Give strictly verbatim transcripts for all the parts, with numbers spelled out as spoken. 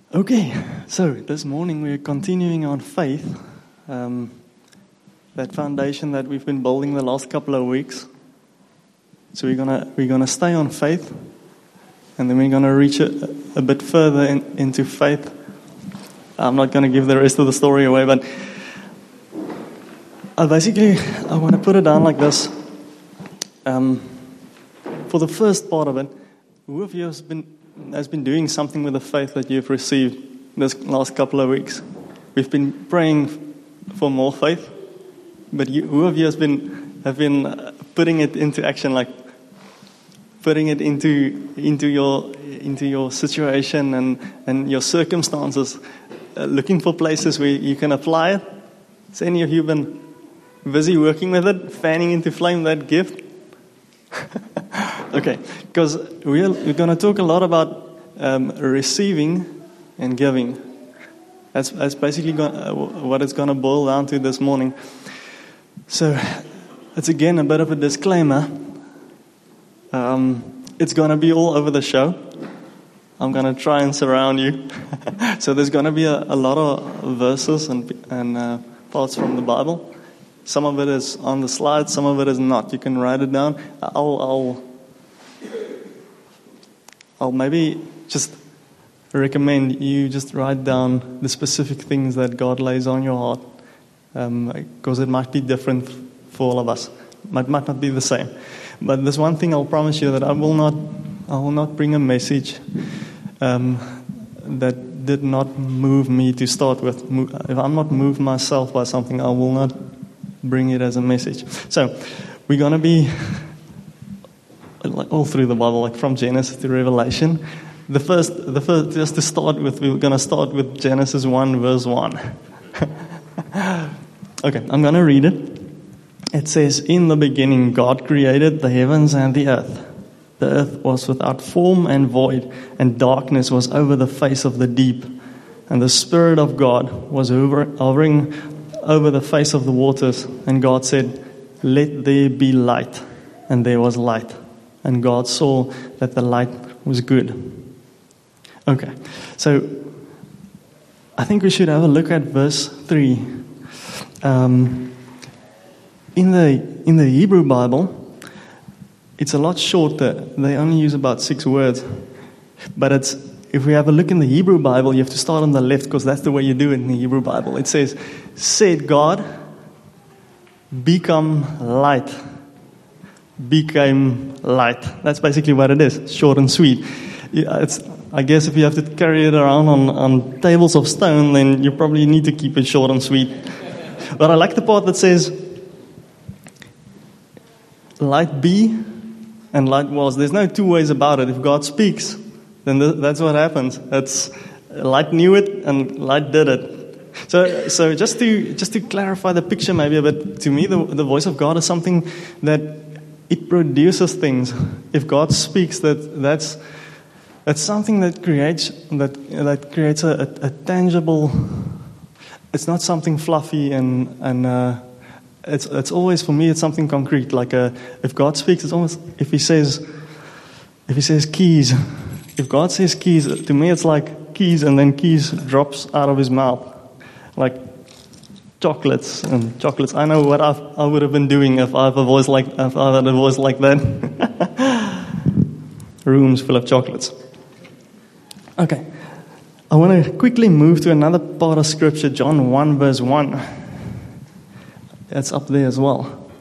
Okay, so this morning we're continuing on faith, um, that foundation that we've been building the last couple of weeks. So we're gonna we're gonna stay on faith, and then we're gonna reach a, a bit further in, into faith. I'm not gonna give the rest of the story away, but I basically I want to put it down like this. Um, for the first part of it, who of you has been has been doing something with the faith that you've received this last couple of weeks? We've been praying for more faith, but you, who of you has been have been putting it into action, like putting it into into your into your situation and, and your circumstances, uh, looking for places where you can apply it? Has any of you been busy working with it, fanning into flame that gift? Okay, because we're, we're going to talk a lot about um, receiving and giving. That's, that's basically going, uh, what it's going to boil down to this morning. So, it's again a bit of a disclaimer. Um, it's going to be all over the show. I'm going to try and surround you. So there's going to be a, a lot of verses and, and uh, parts from the Bible. Some of it is on the slide, some of it is not. You can write it down. I'll... I'll I'll maybe just recommend you just write down the specific things that God lays on your heart, um, because it might be different for all of us. It might, might not be the same. But there's one thing I'll promise you, that I will not, I will not bring a message um, that did not move me to start with. If I'm not moved myself by something, I will not bring it as a message. So we're going to be like all through the Bible, like from Genesis to Revelation. The first, the first, just to start with, we're going to start with Genesis one, verse one. Okay, I'm going to read it. It says, "In the beginning, God created the heavens and the earth. The earth was without form and void, and darkness was over the face of the deep. And the Spirit of God was over, hovering over the face of the waters. And God said, 'Let there be light.' And there was light. And God saw that the light was good." Okay, so I think we should have a look at verse three. Um, in the in the Hebrew Bible, it's a lot shorter. They only use about six words. But it's if we have a look in the Hebrew Bible, you have to start on the left, because that's the way you do it in the Hebrew Bible. It says, "Said God, become light." Became light. That's basically what it is. Short and sweet. It's, I guess if you have to carry it around on, on tables of stone, then you probably need to keep it short and sweet. But I like the part that says, "Light be," and light was. There's no two ways about it. If God speaks, then th- that's what happens. It's light knew it and light did it. So, so just to just to clarify the picture maybe a bit, to me, the the voice of God is something that it produces things. If God speaks, that that's that's something that creates that that creates a, a, a tangible. It's not something fluffy and and uh, it's it's always, for me, it's something concrete. Like a, if God speaks, it's almost, if He says if He says keys. If God says keys, to me it's like keys, and then keys drops out of His mouth, like chocolates and chocolates. I know what I've, I would have been doing if I have a voice like if I had a voice like that. Rooms full of chocolates. Okay, I want to quickly move to another part of Scripture, John one, verse one. That's up there as well.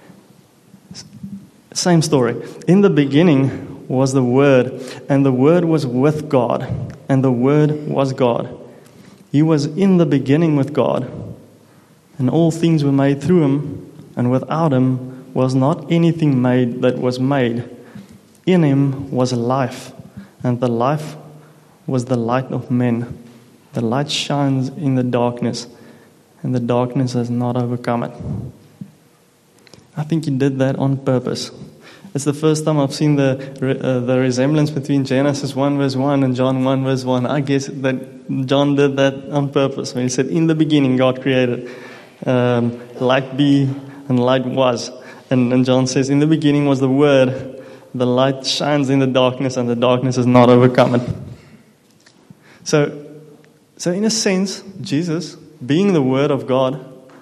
Same story. "In the beginning was the Word, and the Word was with God, and the Word was God. He was in the beginning with God. And all things were made through Him, and without Him was not anything made that was made. In Him was life, and the life was the light of men. The light shines in the darkness, and the darkness has not overcome it." I think He did that on purpose. It's the first time I've seen the uh, the resemblance between Genesis one verse one and John one verse one. I guess that John did that on purpose when he said, "In the beginning God created. Um, light be, and light was." And, and John says, "In the beginning was the Word. The light shines in the darkness, and the darkness has not overcome it." So So in a sense, Jesus, being the Word of God,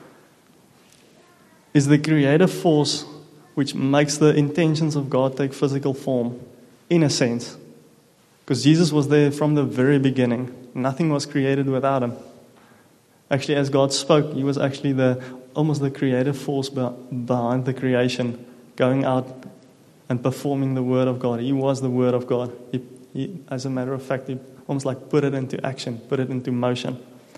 is the creative force which makes the intentions of God take physical form, in a sense. Because Jesus was there from the very beginning. Nothing was created without him. Actually, as God spoke, he was actually the almost the creative force behind the creation, going out and performing the Word of God. He was the Word of God. He, he, as a matter of fact, he almost like put it into action, put it into motion.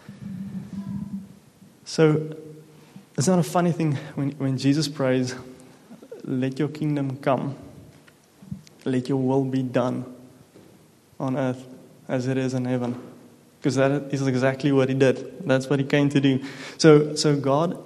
So, it's not a funny thing when, when Jesus prays, let your kingdom come, let your will be done on earth as it is in heaven. Because that is exactly what he did. That's what he came to do. So, so God,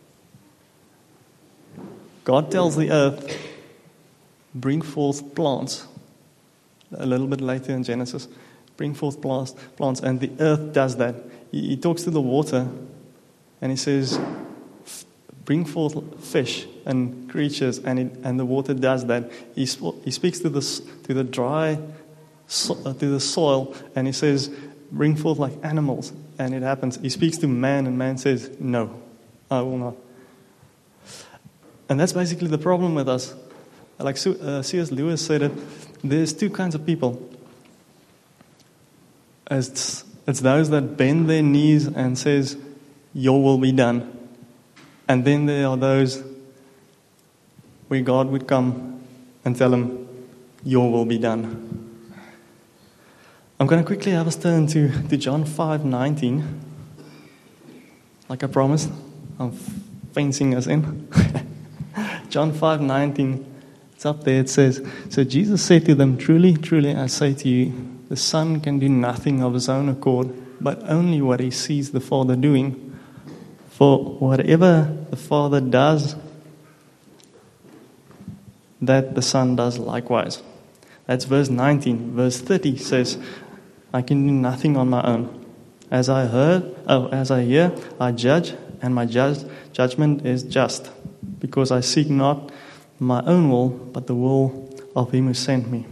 God tells the earth, bring forth plants. A little bit later in Genesis, bring forth plants, plants, and the earth does that. He, he talks to the water, and he says, bring forth fish and creatures, and it, and the water does that. He sp- he speaks to the to the dry, so, uh, to the soil, and he says, bring forth like animals, and it happens. He speaks to man, and man says, no, I will not. And that's basically the problem with us. Like uh, C S Lewis said it, there's two kinds of people. It's, it's those that bend their knees and says, your will be done. And then there are those where God would come and tell them, your will be done. I'm going to quickly have us turn to, to John five nineteen. Like I promised, I'm fencing us in. John five nineteen, it's up there, it says, so Jesus said to them, truly, truly, I say to you, the Son can do nothing of his own accord, but only what he sees the Father doing. For whatever the Father does, that the Son does likewise. That's verse nineteen. Verse thirty says, I can do nothing on my own. As I heard, oh, as I hear, I judge, and my judge, judgment is just, because I seek not my own will, but the will of him who sent me.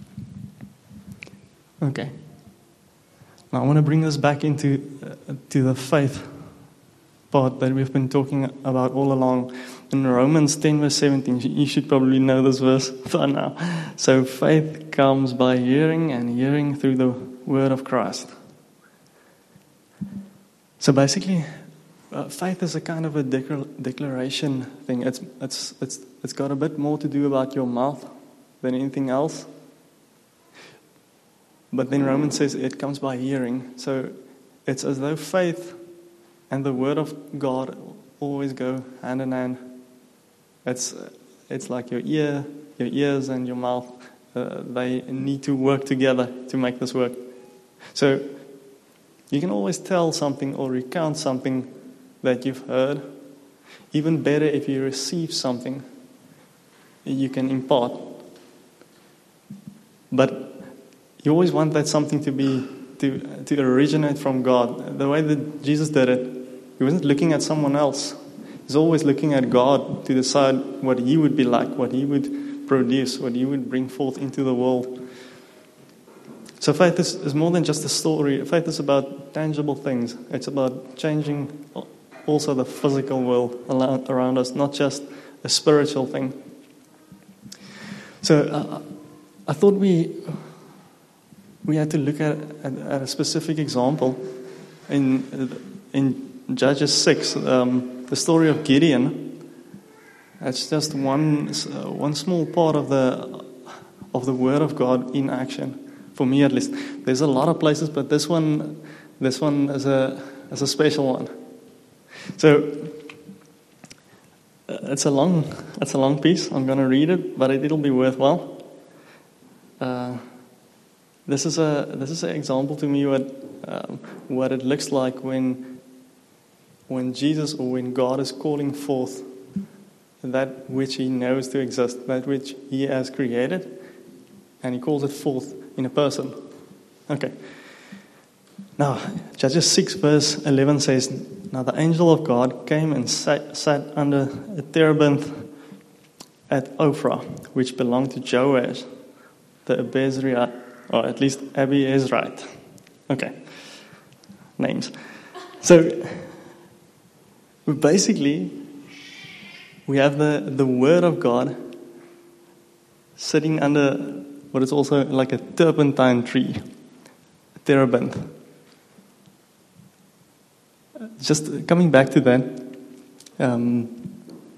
Okay. Now I want to bring this back into uh, to the faith part that we've been talking about all along. In Romans ten verse seventeen, you should probably know this verse by now. So faith comes by hearing, and hearing through the word of Christ. So basically, uh, faith is a kind of a declar- declaration thing. It's it's it's it's got a bit more to do about your mouth than anything else. But then Romans says it comes by hearing. So it's as though faith and the word of God always go hand in hand. It's it's like your ear, your ears, and your mouth. Uh, they need to work together to make this work. So you can always tell something or recount something that you've heard. Even better, if you receive something, you can impart. But you always want that something to be to to originate from God. The way that Jesus did it, he wasn't looking at someone else. He's always looking at God to decide what he would be like, what he would produce, what he would bring forth into the world. So faith is, is more than just a story. Faith is about tangible things. It's about changing also the physical world around us, not just a spiritual thing. So uh, I thought we we had to look at, at, at a specific example in in Judges six, um, the story of Gideon. That's just one uh, one small part of the of the Word of God in action. For me, at least, there's a lot of places, but this one, this one is a is a special one. So uh, it's a long it's a long piece. I'm going to read it, but it, it'll be worthwhile. Uh, this is a this is an example to me what um, what it looks like when when Jesus or when God is calling forth that which He knows to exist, that which He has created, and He calls it forth in a person. Okay. Now, Judges six verse eleven says, now the angel of God came and sat, sat under a terebinth at Ophrah, which belonged to Joash, the Abiezrite, or at least Abiezrite. Okay. names. So basically, we have the, the Word of God sitting under what is also like a turpentine tree, a terebinth. Just coming back to that, um,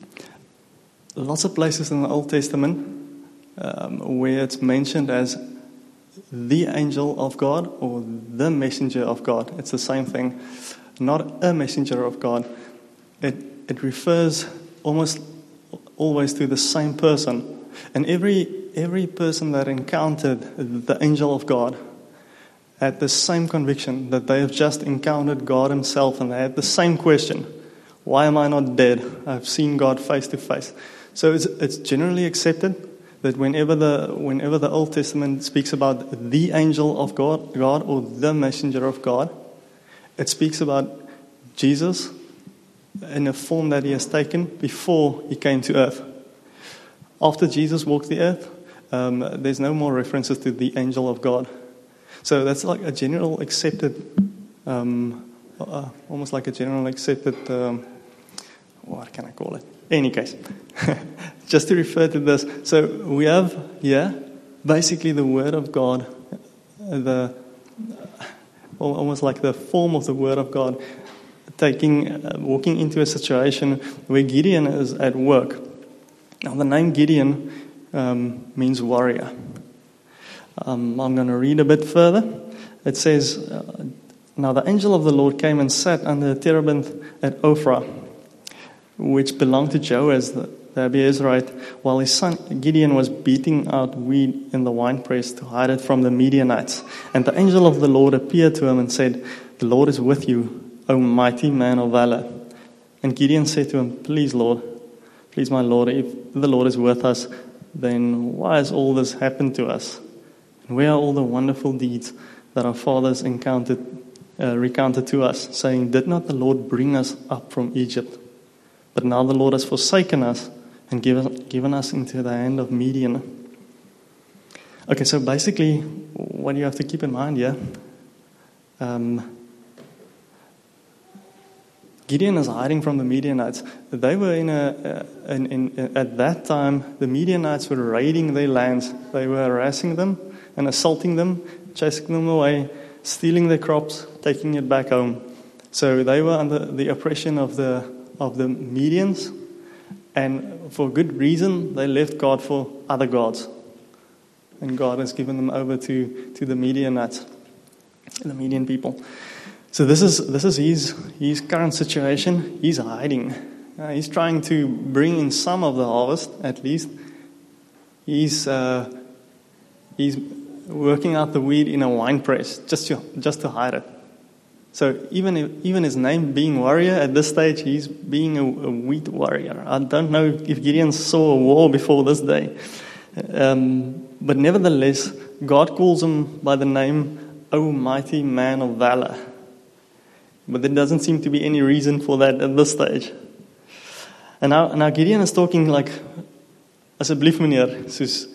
lots of places in the Old Testament um, where it's mentioned as the angel of God or the messenger of God. It's the same thing. Not a messenger of God. It it refers almost always to the same person. And every every person that encountered the angel of God had the same conviction that they have just encountered God himself, and they had the same question: why am I not dead? I've seen God face to face. So it's it's generally accepted that whenever the whenever the Old Testament speaks about the angel of God, God or the messenger of God, it speaks about Jesus in a form that he has taken before he came to earth. After Jesus walked the earth, um, there's no more references to the angel of God. So that's like a general accepted, um, uh, almost like a general accepted, um, what can I call it? Any case, just to refer to this. So we have here basically the Word of God, the almost like the form of the Word of God, taking, uh, walking into a situation where Gideon is at work. Now the name Gideon um, means warrior. Um, I'm going to read a bit further. It says, uh, now the angel of the Lord came and sat under a terebinth at Ophrah, which belonged to Joaz the, the Abiezrite, while his son Gideon was beating out wheat in the winepress to hide it from the Midianites. And the angel of the Lord appeared to him and said, the Lord is with you, O mighty man of valor. And Gideon said to him, please, Lord, please, my Lord, if the Lord is with us, then why has all this happened to us? And where are all the wonderful deeds that our fathers encountered, uh, recounted to us, saying, did not the Lord bring us up from Egypt? But now the Lord has forsaken us and given, given us into the hand of Midian. Okay, so basically, what you have to keep in mind here, um, Gideon is hiding from the Midianites. They were in a, uh, in, in, at that time, the Midianites were raiding their lands. They were harassing them and assaulting them, chasing them away, stealing their crops, taking it back home. So they were under the oppression of the of the Medians, and for good reason, they left God for other gods. And God has given them over to, to the Midianites, the Median people. So this is this is his his current situation. He's hiding. Uh, he's trying to bring in some of the harvest, at least. He's uh, he's working out the wheat in a wine press just to just to hide it. So even if, even his name being warrior at this stage, he's being a, a wheat warrior. I don't know if Gideon saw a war before this day, um, but nevertheless, God calls him by the name, "O mighty man of valor." But there doesn't seem to be any reason for that at this stage. And now, now Gideon is talking like, asseblief meneer, soos,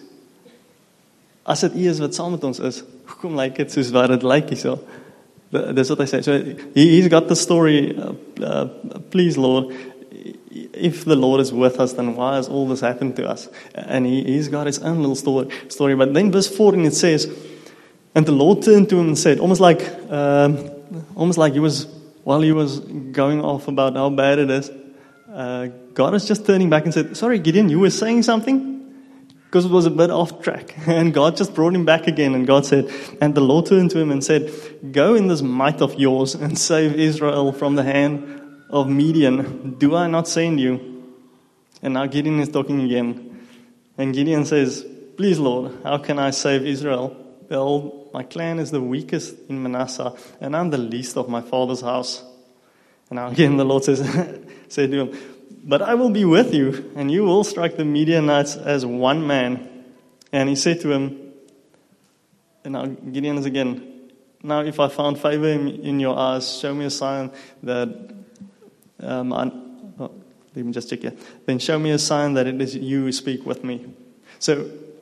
as dit U is wat saam met ons is, hoekom lyk dit soos wat dit lyk hierso? That's what I say. So he, he's got the story, uh, uh, please Lord, if the Lord is with us, then why has all this happened to us? And he, he's got his own little story. story. But then verse fourteen it says, and the Lord turned to him and said, almost like, um, almost like he was, while he was going off about how bad it is, uh, God is just turning back and said, sorry Gideon, you were saying something? Because it was a bit off track. And God just brought him back again. And God said, and the Lord turned to him and said, go in this might of yours and save Israel from the hand of Midian. Do I not send you? And now Gideon is talking again. And Gideon says, please Lord, how can I save Israel? Well, my clan is the weakest in Manasseh, and I'm the least of my father's house. And now again the Lord says, said to him, but I will be with you, and you will strike the Midianites as one man. And he said to him, and now Gideon is again, now if I found favor in, in your eyes, show me a sign that, um, I, oh, let me just check here. Then show me a sign that it is you who speak with me. So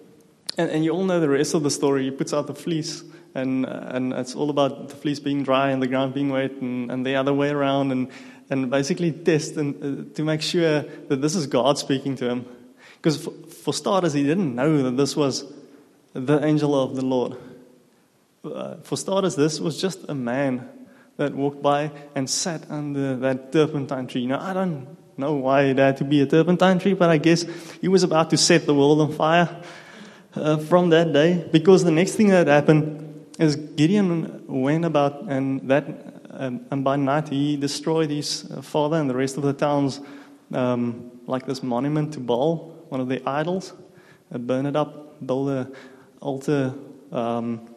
And, and you all know the rest of the story. He puts out the fleece, and and it's all about the fleece being dry and the ground being wet, and, and the other way around, and, and basically test and uh, to make sure that this is God speaking to him. Because for, for starters, he didn't know that this was the angel of the Lord. Uh, for starters, this was just a man that walked by and sat under that turpentine tree. Now, I don't know why it had to be a turpentine tree, but I guess he was about to set the world on fire uh, from that day. Because the next thing that happened is Gideon went about, and that um, and by night he destroyed his father and the rest of the towns, um, like this monument to Baal, one of the idols, uh, burn it up, build an altar um,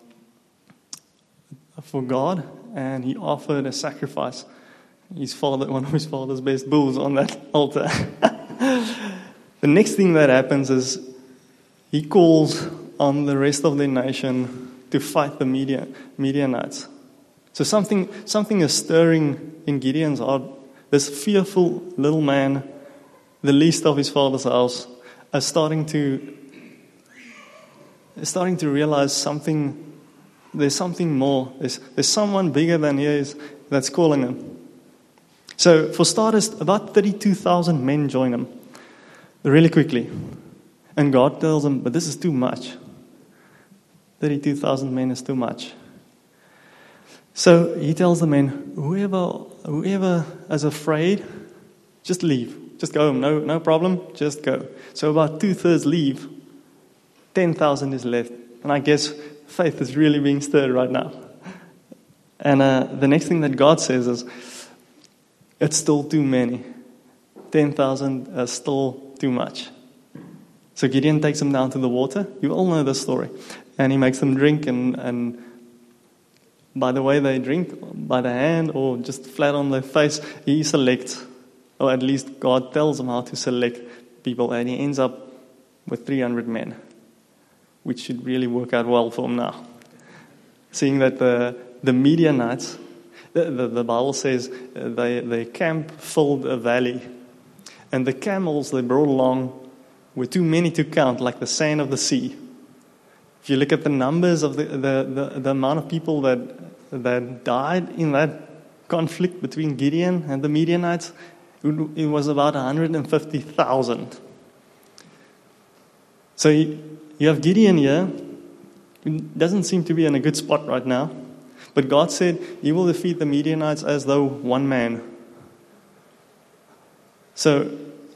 for God, and he offered a sacrifice. His father, one of his father's best bulls on that altar. The next thing that happens is he calls on the rest of the nation to fight the Midian, Midianites. So something, something is stirring in Gideon's heart. This fearful little man, the least of his father's house, is starting to is starting to realize something. There's something more. There's, there's someone bigger than he is that's calling him. So for starters, about thirty-two thousand men join him really quickly. And God tells him, but this is too much. thirty-two thousand men is too much. So he tells the men, whoever whoever is afraid, just leave. Just go home. No, no problem. Just go. So about two-thirds leave. ten thousand is left. And I guess faith is really being stirred right now. And uh, the next thing that God says is, it's still too many. ten thousand is still too much. So Gideon takes them down to the water. You all know this story. And he makes them drink, and, and by the way they drink, by the hand or just flat on their face, he selects, or at least God tells him how to select people, and he ends up with three hundred men, which should really work out well for him now. Seeing that the, the Midianites, the, the, the Bible says they, they camp filled a valley, and the camels they brought along were too many to count, like the sand of the sea. If you look at the numbers of the, the, the, the amount of people that, that died in that conflict between Gideon and the Midianites, it was about one hundred fifty thousand. So you, you have Gideon here, who doesn't seem to be in a good spot right now. But God said he will defeat the Midianites as though one man. So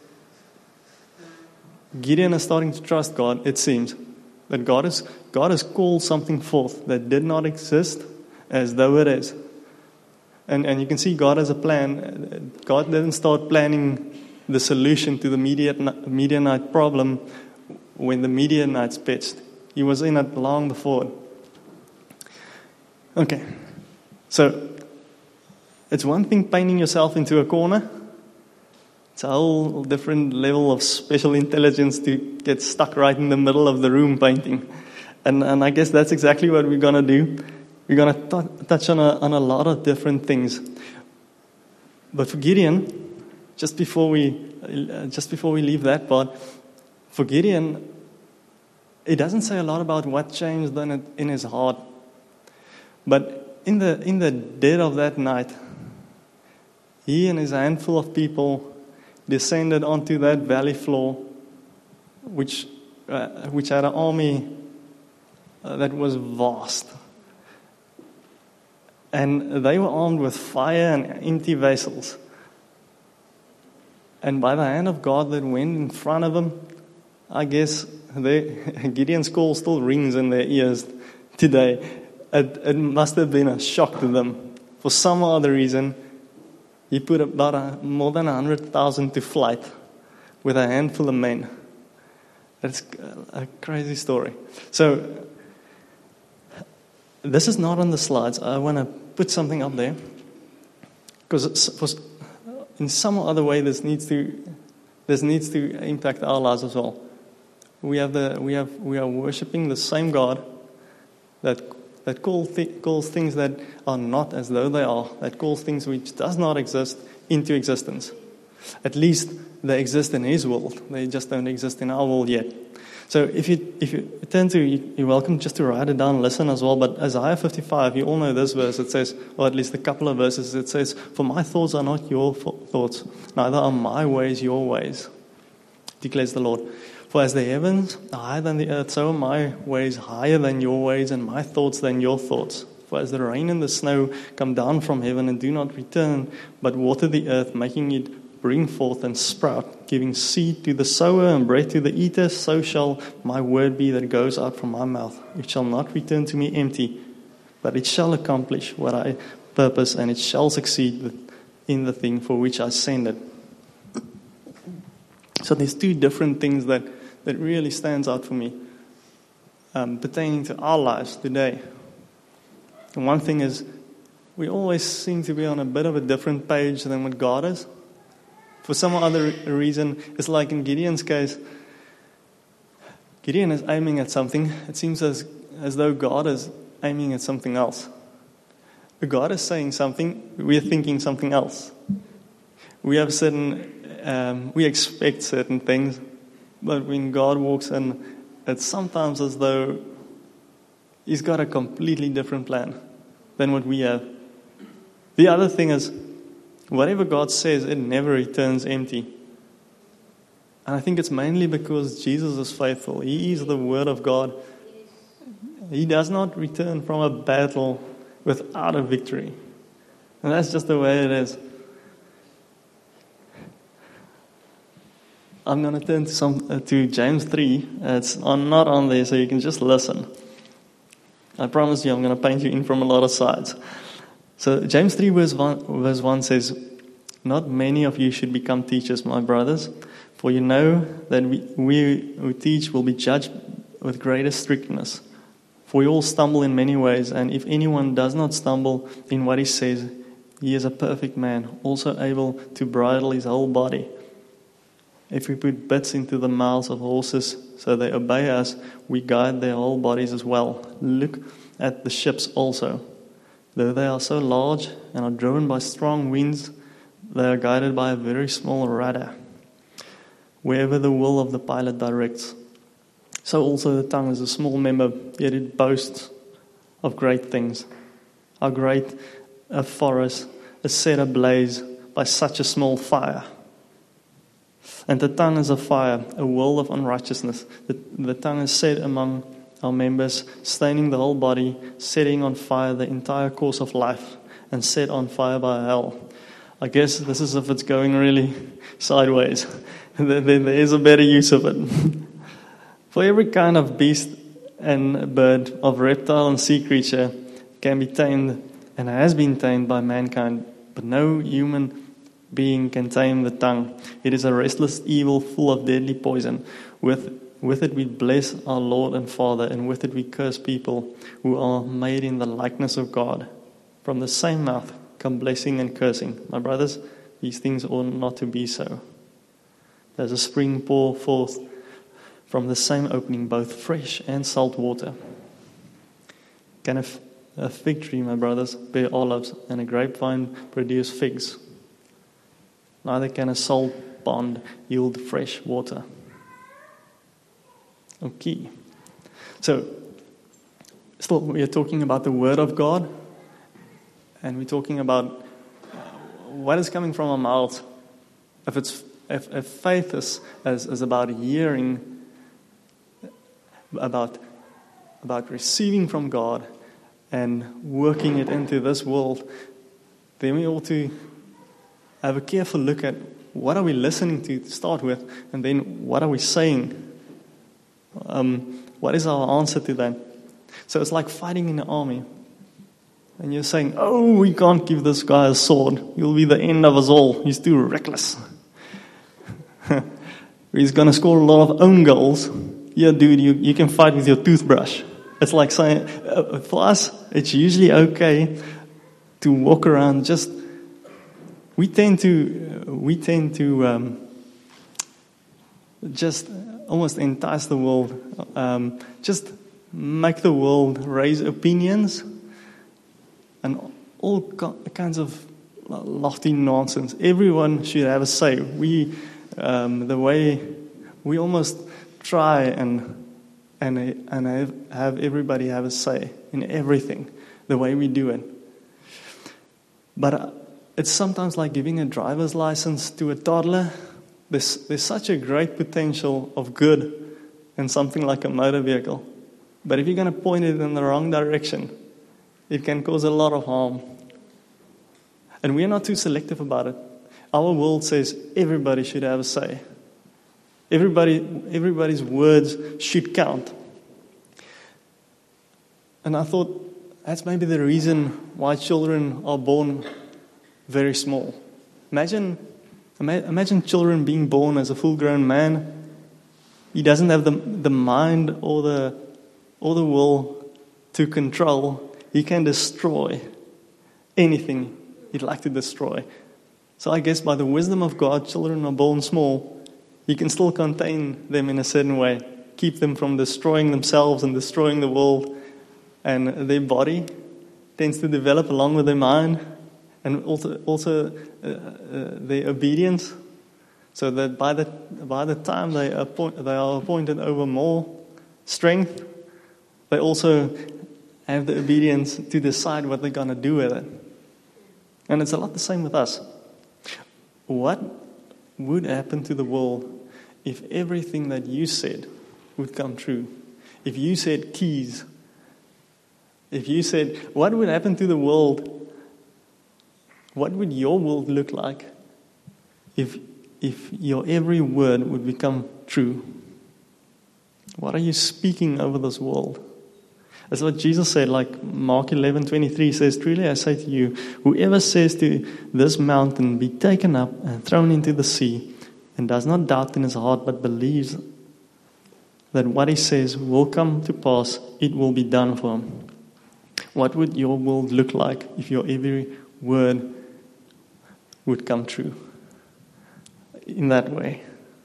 Gideon is starting to trust God, it seems. That God, is, God has called something forth that did not exist as though it is. And, and you can see God has a plan. God didn't start planning the solution to the Midian, Midianite problem when the Midianites pitched. He was in it long before. Okay. So, it's one thing painting yourself into a corner. It's a whole different level of special intelligence to get stuck right in the middle of the room painting. And and I guess that's exactly what we're going to do. We're going to t- touch on a, on a lot of different things. But for Gideon, just before we uh, just before we leave that part, for Gideon, it doesn't say a lot about what changed in, it, in his heart. But in the in the dead of that night, he and his handful of people descended onto that valley floor, which uh, which had an army uh, that was vast. And they were armed with fire and empty vessels. And by the hand of God that went in front of them, I guess they, Gideon's call still rings in their ears today. It, it must have been a shock to them. For some other reason, he put about a, more than one hundred thousand to flight with a handful of men. That's a crazy story. So, this is not on the slides. I want to put something up there. Because in some other way, this needs to this needs to impact our lives as well. We have the we have we are worshiping the same God that that call th- calls things that are not as though they are, that calls things which does not exist into existence. At least they exist in His world. They just don't exist in our world yet. So if you if you turn to, you're welcome just to write it down, listen as well. But Isaiah fifty-five, you all know this verse. It says, or at least a couple of verses, it says, "For my thoughts are not your thoughts, neither are my ways your ways, declares the Lord. For as the heavens are higher than the earth, so are my ways higher than your ways, and my thoughts than your thoughts. For as the rain and the snow come down from heaven and do not return, but water the earth, making it bring forth and sprout, giving seed to the sower and bread to the eater, so shall my word be that goes out from my mouth. It shall not return to me empty, but it shall accomplish what I purpose, and it shall succeed in the thing for which I send it." So there's two different things that, that really stands out for me um, pertaining to our lives today. And one thing is, we always seem to be on a bit of a different page than what God is. For some other reason, it's like in Gideon's case, Gideon is aiming at something. It seems as, as though God is aiming at something else. But God is saying something, we're thinking something else. We have certain, um, we expect certain things, but when God walks in, it's sometimes as though He's got a completely different plan than what we have. The other thing is, whatever God says, it never returns empty. And I think it's mainly because Jesus is faithful. He is the Word of God. He does not return from a battle without a victory. And that's just the way it is. I'm going to turn to some uh, to James three. It's on, not on there, so you can just listen. I promise you, I'm going to paint you in from a lot of sides. So James three verse one, verse one says, "Not many of you should become teachers, my brothers, for you know that we, we who teach will be judged with greater strictness. For we all stumble in many ways, and if anyone does not stumble in what he says, he is a perfect man, also able to bridle his whole body. If we put bits into the mouths of horses so they obey us, we guide their whole bodies as well. Look at the ships also. Though they are so large and are driven by strong winds, they are guided by a very small rudder, wherever the will of the pilot directs. So also the tongue is a small member, yet it boasts of great things. How great a forest is set ablaze by such a small fire. And the tongue is a fire, a world of unrighteousness. The, the tongue is set among our members, staining the whole body, setting on fire the entire course of life, and set on fire by hell." I guess this is if it's going really sideways. Then there is a better use of it. "For every kind of beast and bird, of reptile and sea creature can be tamed and has been tamed by mankind, but no human being can tame the tongue. It is a restless evil full of deadly poison. With With it we bless our Lord and Father, and with it we curse people who are made in the likeness of God. From the same mouth come blessing and cursing. My brothers, these things ought not to be so. There's a spring pour forth from the same opening, both fresh and salt water. Can a, f- a fig tree, my brothers, bear olives, and a grapevine produce figs? Neither can a salt pond yield fresh water." Okay. So, still we are talking about the Word of God, and we're talking about what is coming from our mouths. If it's if, if faith is, is is about hearing, about about receiving from God and working it into this world, then we ought to have a careful look at what are we listening to to start with, and then what are we saying. Um, what is our answer to that? So it's like fighting in the army. And you're saying, "Oh, we can't give this guy a sword. He'll be the end of us all. He's too reckless. He's going to score a lot of own goals. Yeah, dude, you, you can fight with your toothbrush." It's like saying, uh, for us, it's usually okay to walk around just, we tend to, uh, we tend to um, just almost entice the world, um, just make the world raise opinions and all kinds of lofty nonsense. Everyone should have a say. We, um, the way we almost try and and and have, have everybody have a say in everything, the way we do it. But uh, it's sometimes like giving a driver's license to a toddler. There's there's such a great potential of good in something like a motor vehicle. But if you're going to point it in the wrong direction, it can cause a lot of harm. And we're not too selective about it. Our world says everybody should have a say. Everybody, everybody's words should count. And I thought that's maybe the reason why children are born very small. Imagine, imagine children being born as a full-grown man. He doesn't have the the mind or the or the will to control. He can destroy anything he'd like to destroy. So I guess by the wisdom of God, children are born small. He can still contain them in a certain way, keep them from destroying themselves and destroying the world. And their body tends to develop along with their mind, and also also uh, uh, their obedience, so that by the by the time they appoint, they are appointed over more strength, they also have the obedience to decide what they're going to do with it. And it's a lot the same with us. What would happen to the world if everything that you said would come true? If you said keys, if you said, what would happen to the world? What would your world look like if if your every word would become true? What are you speaking over this world? That's what Jesus said, like Mark eleven twenty-three says, truly I say to you, whoever says to this mountain, be taken up and thrown into the sea, and does not doubt in his heart, but believes that what he says will come to pass, it will be done for him. What would your world look like if your every word would come true in that way?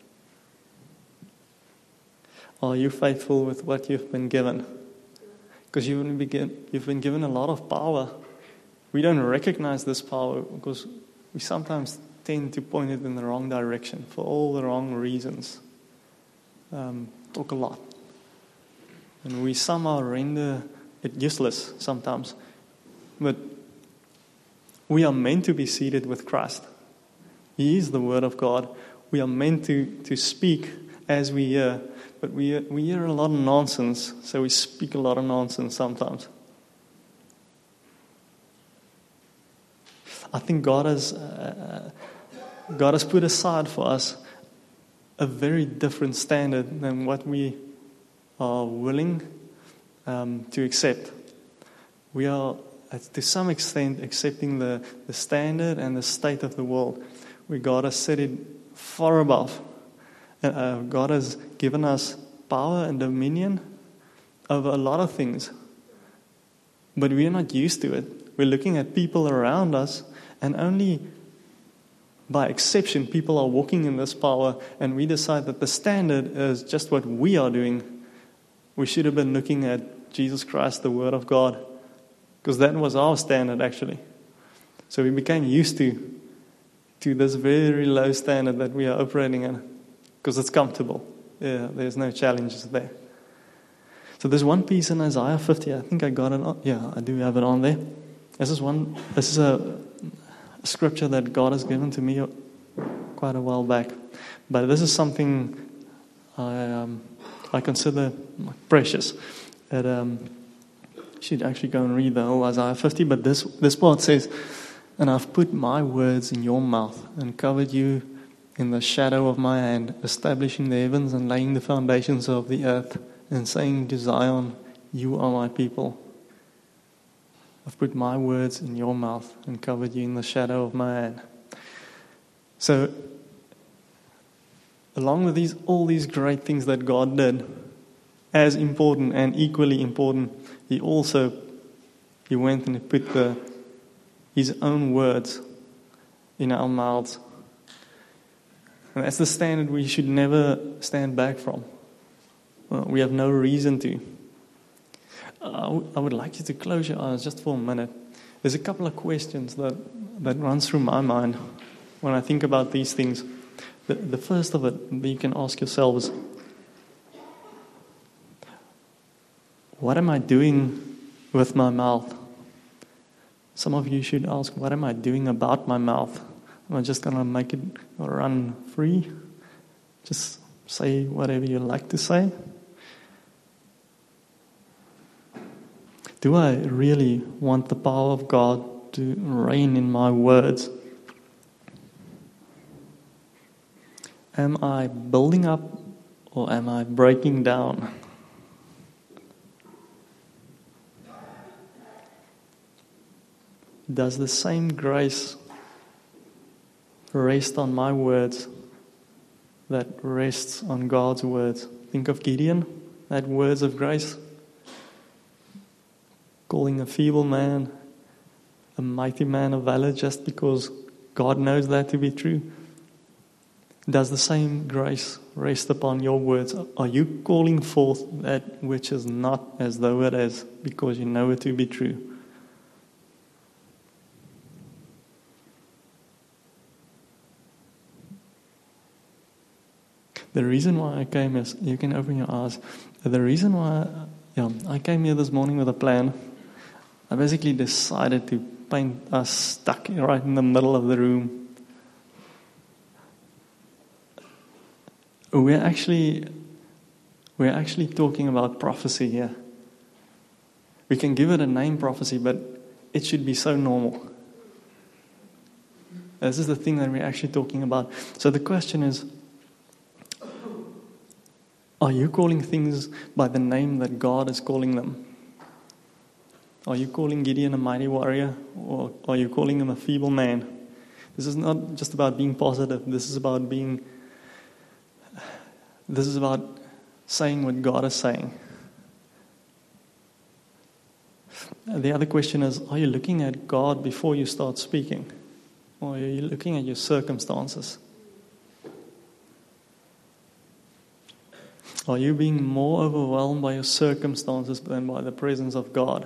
Are you faithful with what you've been given? Because you've been, you've been given a lot of power. We don't recognize this power because we sometimes tend to point it in the wrong direction for all the wrong reasons. Um, talk a lot. And we somehow render it useless sometimes. But we are meant to be seated with Christ. He is the Word of God. We are meant to, to speak as we hear. But we we hear a lot of nonsense, so we speak a lot of nonsense sometimes. I think God has uh, God has put aside for us a very different standard than what we are willing um, to accept. We are, to some extent, accepting the, the standard and the state of the world, where God has set it far above. Uh, God has given us power and dominion over a lot of things, but we are not used to it. We're looking at people around us, and only by exception, people are walking in this power, and we decide that the standard is just what we are doing. We should have been looking at Jesus Christ, the Word of God, because that was our standard, actually. So we became used to to this very low standard that we are operating in, because it's comfortable. Yeah, there's no challenges there. So there's one piece in Isaiah fifty. I think I got it on. Yeah, I do have it on there. This is one. This is a, a scripture that God has given to me quite a while back. But this is something I um, I consider precious. That um, you should actually go and read the whole Isaiah fifty. But this this part says, "And I've put my words in your mouth and covered you in the shadow of my hand, establishing the heavens and laying the foundations of the earth, and saying to Zion, you are my people. I've put my words in your mouth and covered you in the shadow of my hand." So, along with these, all these great things that God did, as important and equally important, He also, He went and He put the, His own words in our mouths. And that's the standard we should never stand back from. Well, we have no reason to. Uh, I, w- I would like you to close your eyes just for a minute. There's a couple of questions that, that runs through my mind when I think about these things. The, the first of it that you can ask yourselves, what am I doing with my mouth? Some of you should ask, what am I doing about my mouth? Am I just going to make it run free? Just say whatever you like to say? Do I really want the power of God to reign in my words? Am I building up or am I breaking down? Does the same grace rest on my words that rests on God's words? Think of Gideon, that words of grace, calling a feeble man a mighty man of valor just because God knows that to be true. Does the same grace rest upon your words? Are you calling forth that which is not as though it is because you know it to be true? The reason why I came is, you can open your eyes. The reason why yeah, I came here this morning with a plan, I basically decided to paint us stuck right in the middle of the room. We're actually, we're actually talking about prophecy here. We can give it a name, prophecy, but it should be so normal. This is the thing that we're actually talking about. So the question is, are you calling things by the name that God is calling them? Are you calling Gideon a mighty warrior, or are you calling him a feeble man? This is not just about being positive. This is about being, this is about saying what God is saying. The other question is, are you looking at God before you start speaking? Or are you looking at your circumstances? Are you being more overwhelmed by your circumstances than by the presence of God?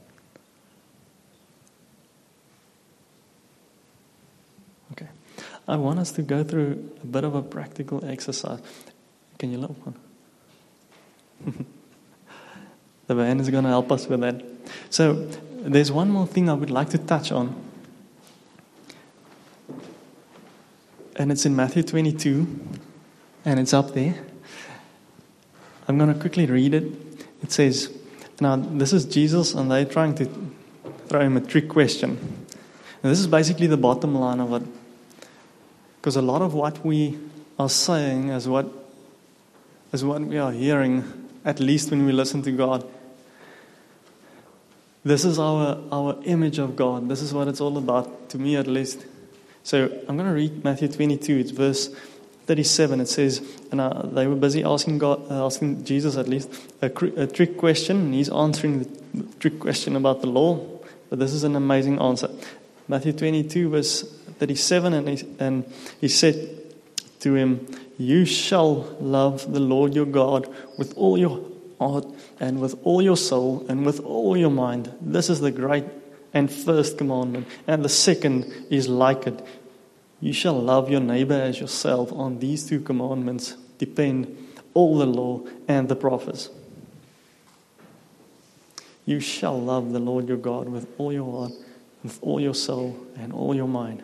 Okay. I want us to go through a bit of a practical exercise. Can you look one? The band is going to help us with that. So, there's one more thing I would like to touch on. And it's in Matthew twenty-two. And it's up there. I'm going to quickly read it. It says, now this is Jesus and they're trying to throw him a trick question. And this is basically the bottom line of it. Because a lot of what we are saying is what, is what we are hearing, at least when we listen to God. This is our, our image of God. This is what it's all about, to me at least. So I'm going to read Matthew twenty-two. It's verse thirty-seven. It says, and uh, they were busy asking God, uh, asking Jesus at least, a, cr- a trick question. And he's answering the trick question about the law. But this is an amazing answer. Matthew twenty-two, verse thirty-seven. And he, and he said to him, you shall love the Lord your God with all your heart and with all your soul and with all your mind. This is the great and first commandment. And the second is like it. You shall love your neighbor as yourself. On these two commandments depend all the law and the prophets. You shall love the Lord your God with all your heart, with all your soul, and all your mind.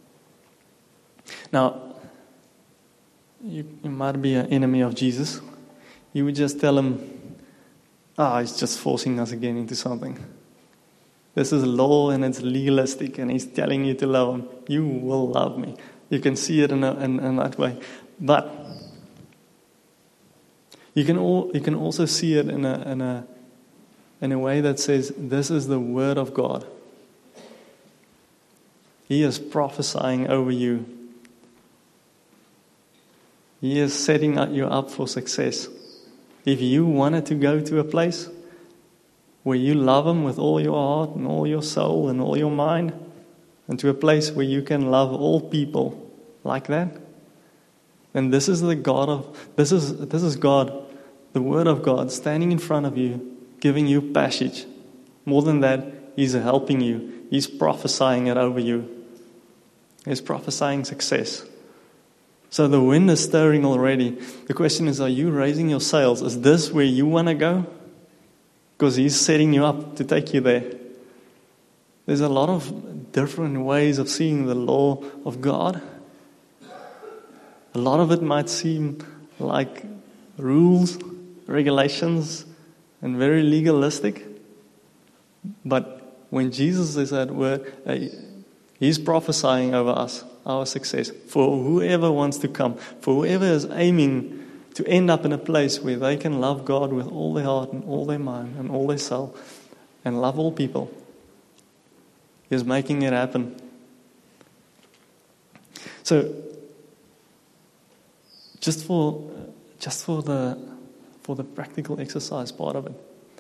Now, you, you might be an enemy of Jesus. You would just tell him, ah, he's just forcing us again into something. This is law and it's legalistic and he's telling you to love him. You will love me. You can see it in, a, in, in that way. But you can all, you can also see it in a, in a in a way that says, this is the word of God. He is prophesying over you. He is setting you up for success. If you wanted to go to a place where you love him with all your heart and all your soul and all your mind, and to a place where you can love all people like that, then this is the God of this is this is God, the Word of God, standing in front of you, giving you passage. More than that, He's helping you. He's prophesying it over you. He's prophesying success. So the wind is stirring already. The question is, are you raising your sails? Is this where you want to go? because He's setting you up to take you there. There's a lot of different ways of seeing the law of God. A lot of it might seem like rules, regulations, and very legalistic. But when Jesus is at work, uh, He's prophesying over us, our success, for whoever wants to come, for whoever is aiming to end up in a place where they can love God with all their heart and all their mind and all their soul and love all people. He's making it happen. So, just for just for the for the practical exercise part of it,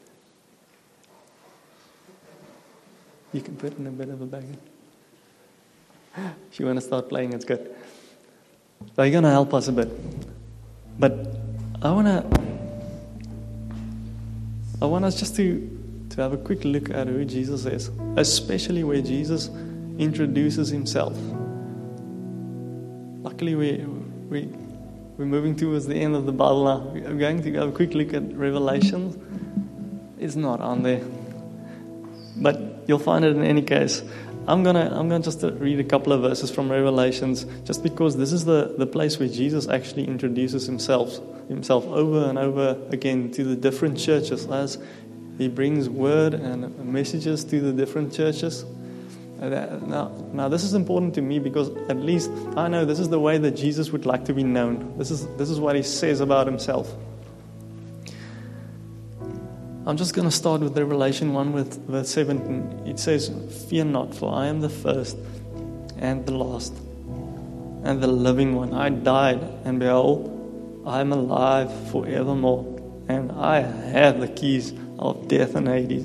you can put in a bit of a bag. If you want to start playing, it's good. They're going to help us a bit. But I want to I want us just to, to have a quick look at who Jesus is, especially where Jesus introduces Himself. Luckily, we, we, we're moving towards the end of the Bible now. We're going to have a quick look at Revelation. It's not on there. But you'll find it in any case. I'm gonna I'm gonna just read a couple of verses from Revelations, just because this is the, the place where Jesus actually introduces himself himself over and over again to the different churches as He brings word and messages to the different churches. Now, now this is important to me because at least I know this is the way that Jesus would like to be known. This is this is what He says about Himself. I'm just going to start with Revelation one with verse seventeen. It says, "Fear not, for I am the first and the last and the living one. I died, and behold, I am alive forevermore, and I have the keys of death and Hades."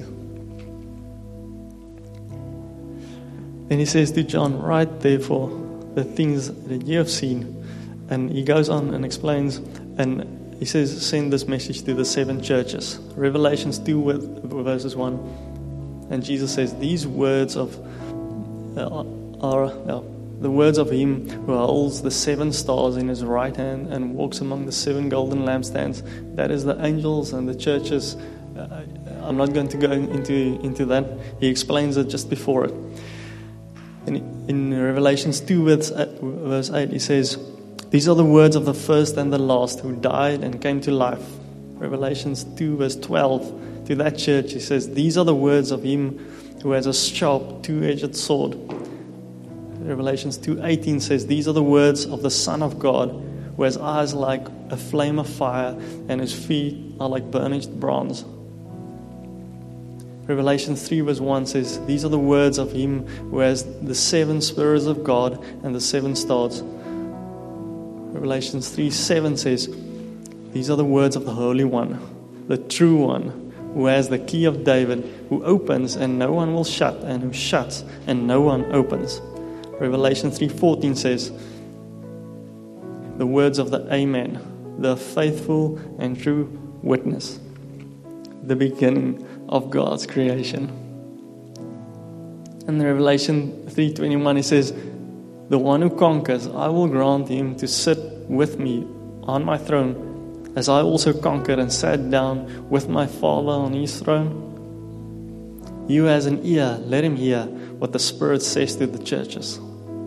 Then he says to John, "Write therefore the things that you have seen." And he goes on and explains, and he says, "Send this message to the seven churches." Revelations two verses one. And Jesus says, "These words of uh, are uh, the words of Him who holds the seven stars in His right hand and walks among the seven golden lampstands." That is the angels and the churches. Uh, I'm not going to go into, into that. He explains it just before it. In, in Revelations two verse eight, he says, "These are the words of the first and the last who died and came to life." Revelations two verse twelve, to that church, he says, "These are the words of Him who has a sharp two-edged sword." Revelations two eighteen says, "These are the words of the Son of God, who has eyes like a flame of fire and His feet are like burnished bronze." Revelation three verse one says, "These are the words of Him who has the seven spirits of God and the seven stars." Revelation three seven says, "These are the words of the Holy One, the true One, who has the key of David, who opens and no one will shut, and who shuts and no one opens." Revelation three fourteen says, "The words of the Amen, the faithful and true witness, the beginning of God's creation." And in Revelation three twenty-one, he says, "The one who conquers, I will grant him to sit with me on my throne, as I also conquered and sat down with my Father on His throne." He who has an ear, let him hear what the Spirit says to the churches.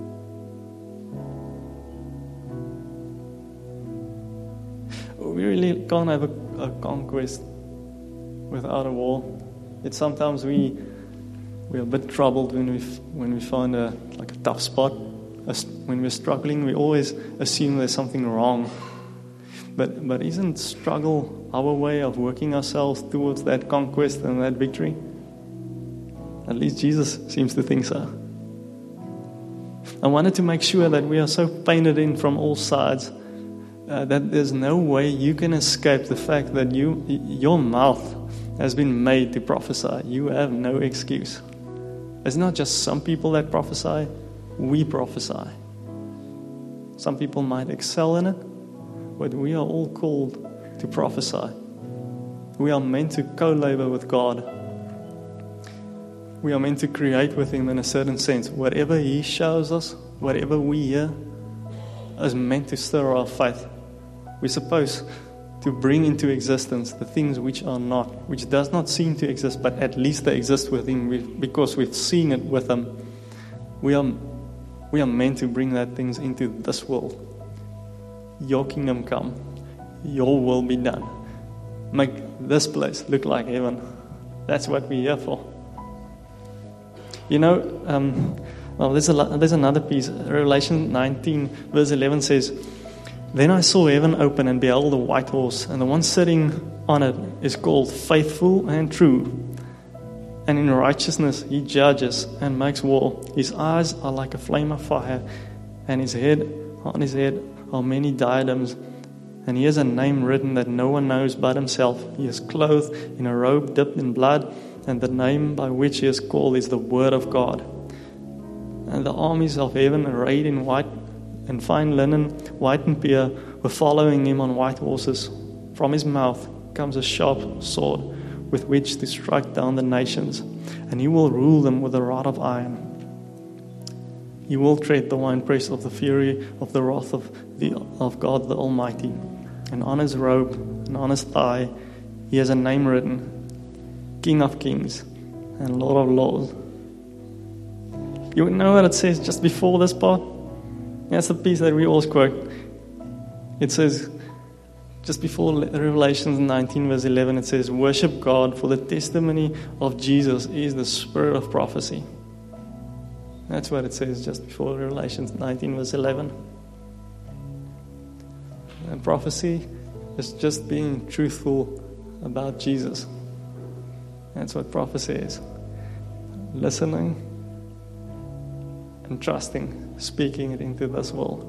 We really can't have a, a conquest without a war. It's sometimes we we're a bit troubled when we when we find a like a tough spot. When we're struggling, we always assume there's something wrong. But but isn't struggle our way of working ourselves towards that conquest and that victory? At least Jesus seems to think so. I wanted to make sure that we are so painted in from all sides uh, that there's no way you can escape the fact that you your mouth has been made to prophesy. You have no excuse. It's not just some people that prophesy, we prophesy. Some people might excel in it, but we are all called to prophesy. We are meant to co-labor with God. We are meant to create with Him in a certain sense. Whatever He shows us, whatever we hear, is meant to stir our faith. We're supposed to bring into existence the things which are not, which does not seem to exist, but at least they exist with Him because we've seen it with Him. We are, we are meant to bring that things into this world. Your kingdom come, your will be done. Make this place look like heaven. That's what we're here for. You know, um, well, there's, a, there's another piece. Revelation nineteen, verse eleven says, "Then I saw heaven open, and beheld a white horse, and the one sitting on it is called Faithful and True. And in righteousness he judges and makes war. His eyes are like a flame of fire, and his head, on his head are many diadems. And he has a name written that no one knows but himself. He is clothed in a robe dipped in blood, and the name by which he is called is the Word of God. And the armies of heaven, arrayed in white and fine linen, white and pure, were following him on white horses. From his mouth comes a sharp sword, with which to strike down the nations, and he will rule them with a rod of iron. He will tread the winepress of the fury of the wrath of the of God the Almighty. And on his robe and on his thigh he has a name written, King of Kings and Lord of Lords." You know what it says just before this part? That's the piece that we always quote. It says, just before Revelation nineteen verse eleven, it says, "Worship God, for the testimony of Jesus is the spirit of prophecy." That's what it says just before Revelation nineteen verse eleven. And prophecy is just being truthful about Jesus. That's what prophecy is. Listening and trusting, speaking it into this world.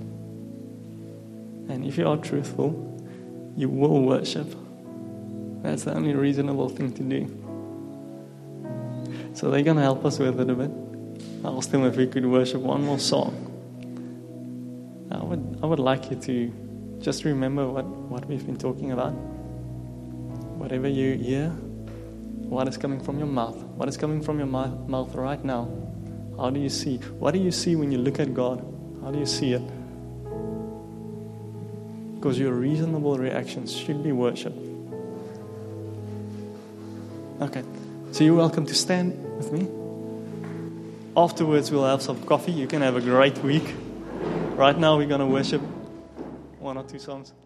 And if you are truthful, you will worship. That's the only reasonable thing to do. So they're going to help us with it a bit. I asked them if we could worship one more song. I would I would like you to just remember what, what we've been talking about. Whatever you hear, what is coming from your mouth, what is coming from your mouth, mouth right now. How do you see? What do you see when you look at God? How do you see it? Because your reasonable reactions should be worship. Okay, so you're welcome to stand with me. Afterwards, we'll have some coffee. You can have a great week. Right now, we're going to worship one or two songs.